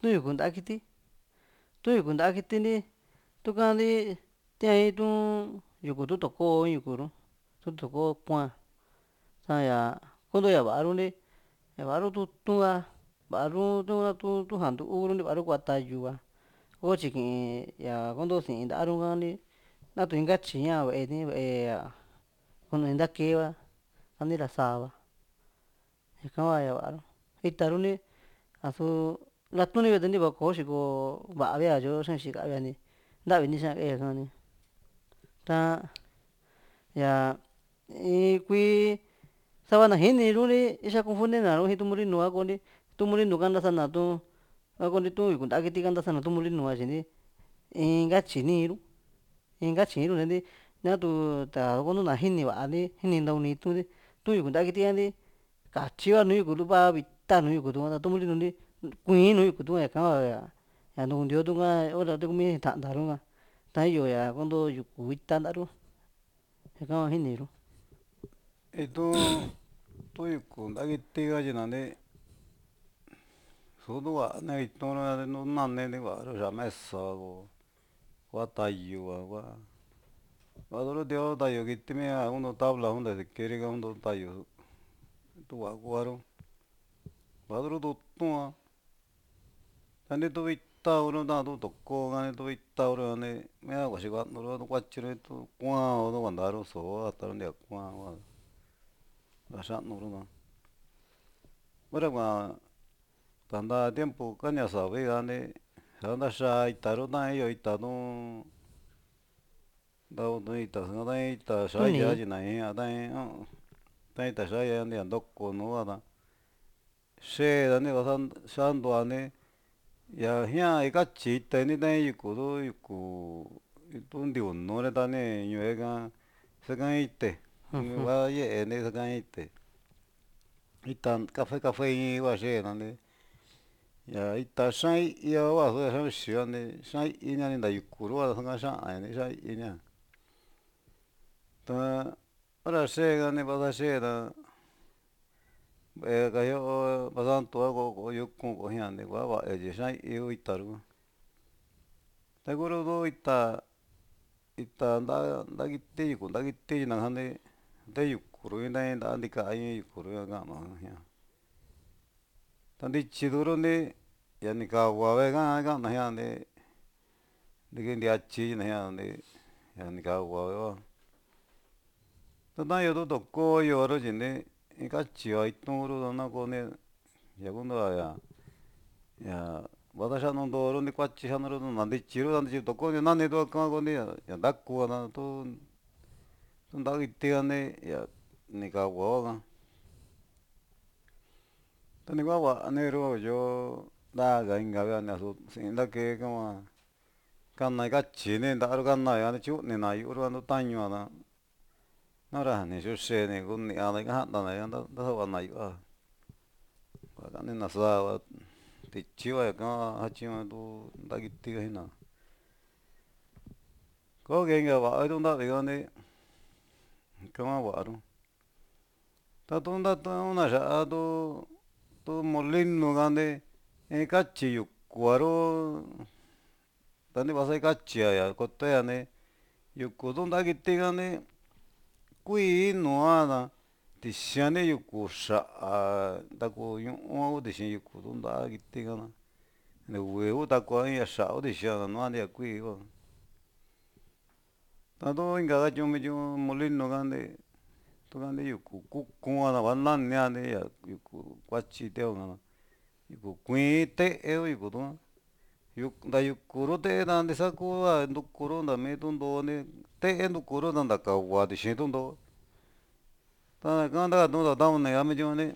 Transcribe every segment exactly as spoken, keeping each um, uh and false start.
tu'un yuku nta'a kiti tu'un yuku nta'a kiti tukandi tia in tuun yuku tu toko in yuku ru tu toko kua'n ta'ña kunto ña va'a ru nti ña va'a ru tutu'n ha va'a ru tu tu jan ntuu ru va'a ru kua ta'yu a ko tyi kii ña konto si'in nta'a ru ha natu in katyi ña ve'e ni ve'e a kuni ntake va nani ra sáa va ñaka hua ña va'a ru ita ru ni a'su latun ni ve'e ntiva ko xiko va'a via tyo xaxin xikavia ni ntavi ni xia kee ñaka ni ta ña in kuii sava na jini ru li kisía confundir na ru ji tu mulinu a konti tu mulinu ka ntasana tu a konti tu yuku nta'a kiti ka ntasana tu mulinu a tyi inka tyini ru inka tyi'i ru nti ñatu ta konuna jini va'ali jini nta uni itu'n tu yuku nta'a kiti ha katyi va nùù yuku tu va vita nùù yuku tu tu mulinu li kuiin nùù yuku tu ñaka hua ña ntukuntiu tuka hora takumi tanta ru ta iyo ña konto yuku ita nta'a ru ñaka hua jini ru. Itu tu yuku nta'a kiti ka tyi nanti su tu va'a ni itu'n ru nu nani ni va'a ru ya'a mesa ko kua ta'yu a kua va'a ru tio ta'yu kiti mia kunto tabla junta sikiri ka kunto ta'yu tu va'a kua'ru va'a ru tutu'n a ta nti tu vita kuru ta'a tu toko ka nti tu vita kuru nti mia vaxi ka'nu ru tu kuatyi ru tu kua'an tu kuanta ru soo ata ru ntia kua'an hua nta xa'nu ru ta ora kuan tanta tiempo kania savi ka nti sa ntaxaa ita ru tain iyo ita tu nta kutu ita tain ita xaya tuni tyi nai a tain uu tain ita xaya ntia ntoko nua ta xee dani va'a xantua ni ña jiaa ikatyi ita'i tain yuku tu yuku tu ntiunu ta ni ñu'e ka sakain ite ujú va ye'e ni sakain ite ita cafe cafe in hua xee nanti ña ita xa'an i'ya hua asu xa'an vixi va nti xa'an i'i ña ni nta yuku ru a saka xa'an ña ni xa'an i'i ña ta ora xee ka ni va'a xee ta ve'e kayo'o vasantu ka ko'o yukun ko'o jian ni kua va'a tyi xa'an i'i ku ita ru taku ru tu ita ita nta'a nta'a kiti yuku nta'a kiti tyi najanti nte yuku ru intai nta'a ntika in yuku ru ña ka'nu jia'an ta ntityi tu'ru nti ña ni kava ve'e ka ka'na jia'an nti nti ntiatyi na jia'an nti ña ni kava ve'e va ta ta'iyo tu toko yo'o ru tyi nti ikatyi va itu'n kuru ta na koni ña kuntua ña ña va'a xa'nu ntoo ru nti kuatyi xa'nu ru na ntityi ru ta ntityi toko ni nani tu ka konti ña ntaku va tu tu nta'a kiti ka nti ña ni kava hua ta ni kua va'a ni ru yo ntaga inka vea ni asu si'in ntake ka'hua kana ikatyi ni nta'a ru kana ña tyu'uni na yu'u ru a ntu tañu a ta na'ra ni xuxe ni kuni'a ta ika ja'nta na ntasava na yu'u a kua kani nasaa va tityi va ñaka hua jatyiñu tu nta'a kiti ka jina koke inka va'a itu'n ntavi ka nti ika hua va'a ru ta tu ntatu'un na ya'a tu tu molinu ka nti ikatyi yuku a'ru ta nti va'a saikatyi a koto'a nti yuku tu nta'a kiti ka nti kuii nua ta tixian ni yuku xa'a ntaku ñu'u ha kutixin yuku tu nta'a kiti ka ta ntuvi kutakua in xa'a kutixia nua ntia kuii kua ta tu inka katyiñu mityiun molinu ka nti tuka nti yuku ku'kun a va nania nti ña yuku kuatyi tia ka yuku kuiin te'e ku yuku tu'ka nta yuku ru te'e ta ntisa kua ntuku ru nta mi tunto nti te'e ntuku ru ta nta kava tixin tunto ta ñaka ntakatu'un tata'un ni ka mityiun nti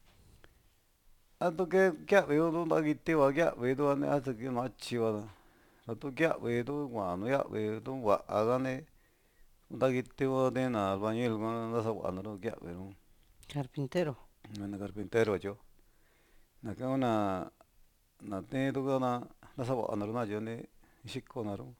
a tu ke kiavi ku tu nta'a kiti va kiavi tu a ni ase nu atyi va ta tu kiavi tu kua'an nu yavi tu va'a ka nti nta'a kiti ku tiin na albañil ka ntasa va'a ru kiavi ru carpintero nani carpintero katyo naka kuna na tiin tuka na ntasa va'a na ru nakatyo nti xikona ru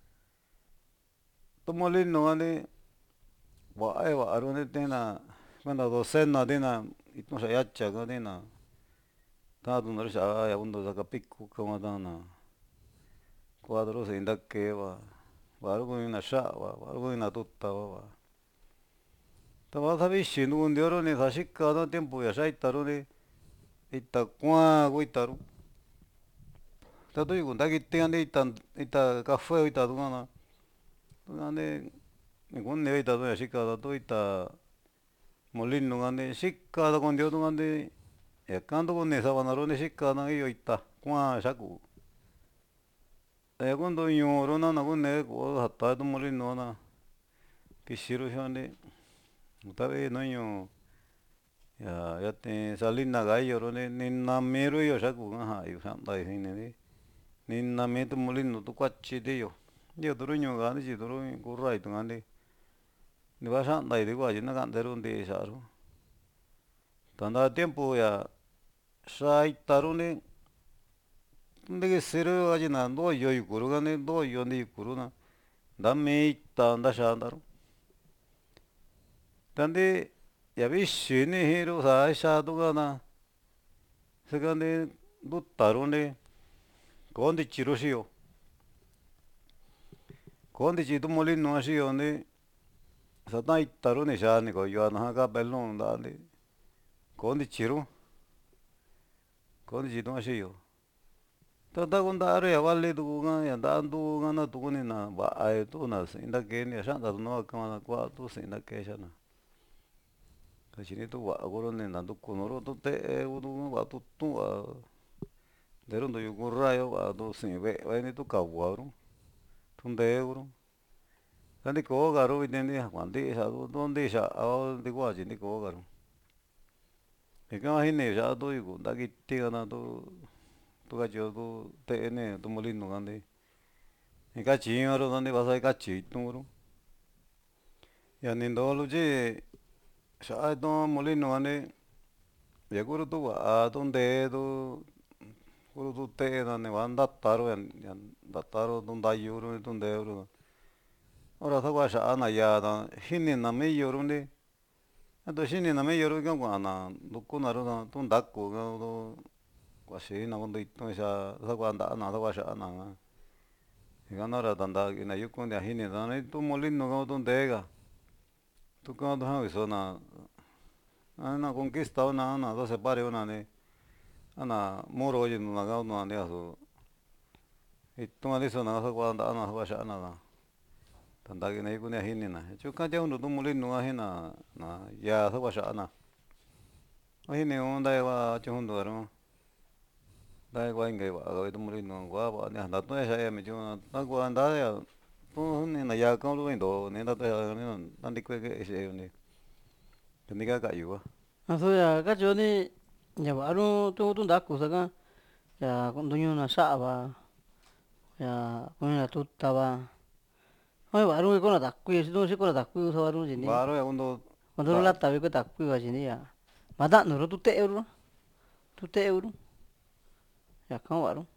tu molinu ka nti va'a va'a ru nti tiin na kuenta docena tiin na itu'n xaa yatya ka tiin na tanto no ya undo saca pico como dana cuadro se inda que va va algo en la shaba va algo en la tuta va ta va sabi shinu un dioro ni sashi cada tiempo ya sai taro ni ita kwa go itaru ta to yugo ndaki te ande ita ita café ita duna ande ningún ne ita do ya shi cada to ita molino ande shi cada con dio ande ya kando con esa banaro ni shi cada yo ita kwa shaku e quando ignoro na na con ne go hatta to molino na kishiro shande utabe no yo ya ya te salina gallo ro ne ni na mero yo shaku ha yo sanda hine ni ni na me to molino to kwachi de yo yo doro nyo ga ni ji doro go rai to ande ni va sanda de gua na kan dero de saro tanda tiempo ya sai taro ne de que sero aji na do yo yu kuru ga ne do yo ni kuru na da me ta anda shandaro tande ya vi shini hiro sa sha do ga na se ga ne do taro ne konde chiro shi yo konde chi to molino shi yo ne sa ta taro ne sha ne go yo na ga bello da ne konde chiro konde chi to shi yo ta ta con da re ya vale tu ga ya da tu ga na tu ni na ba ai tu na sin da ke ni sha da no ka na kwa tu sin da ke sha na ka chi ni tu wa go ro ne na tu ko no ro tu te e u tu wa tu tu wa de ro ndo yu go ra yo wa tu sin ve wa ni tu ka wa ro tu de ro ka ni ko ga ro vi de ni wa de sha tu donde sha a de gua chi ni ko ga ro e ka hi ne sha tu yu go da ki ti ga na tu tu ka yo tu te ne tu molino ga ne e ka chi ro donde vas a ka chi tu ro ya ni ndo lu ji sha tu molino ga ne ya go ro tu wa donde tu go ro tu te na ne wa nda ta ro ya nda ta ro tu nda yu ro tu de ro ora sa wa sha na ya da hi ni na me yo ro ne a to shi ni na me yo ro ga wa na du ko na ro na tu nda ko ga do wa shi na go ndo itu sha sa wa nda na sa wa sha na ga e ga na ra da nda ki na yu ko ya hi ni da ne tu molino ga tu de ga tu ka do ha so na ana conquista na na do se pare una ne ana moro ji na ga na ne so itu ma di so na sa wa nda na sa wa sha na da tanda ki na yu ko ya hi ni na chu ka ja un tu molino ga hi na na ya sa wa sha na o hi ne on da wa chu hun do ro da gua inge wa ga tu molino gua wa ne da tu ya ya me chu na gua da ya tu ne na ya ka lu ndo ne da ta ne na di kwe ke se ne ni ga ka yu wa a so ya ka cho ni ya ba ru tu tu da ku sa ga ya con du ñu na sha ba ya con la tuta ba ai ba ru ko na da ku si do si ko na da ku so ba ru ji ni ba ro ya undo con du la ta vi ko da ku ba ji ni ya ma da no ro tu te euro tu te euro ya ka ba ru